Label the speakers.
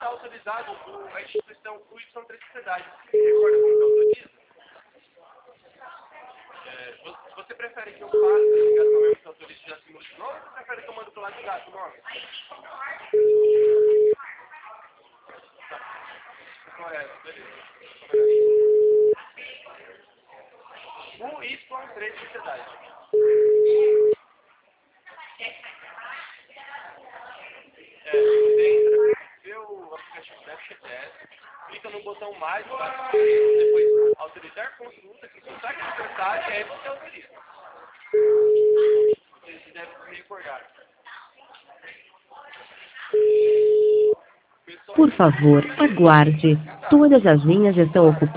Speaker 1: está autorizado a instituição Y3 Sociedade. Você recorda como que autoriza? Você prefere que eu faça a ligação mesmo que autorize já simula de novo ou você prefere que eu mando pro lado de gato o nome? Correto, beleza. O Y3 Sociedade. Você entra, vê o aplicativo da FGTS, clica no botão mais, depois autorizar consulta, que consultar aquele mensagem, aí você autoriza. Você deve se recordar.
Speaker 2: Por favor, aguarde. Todas as linhas estão ocupadas.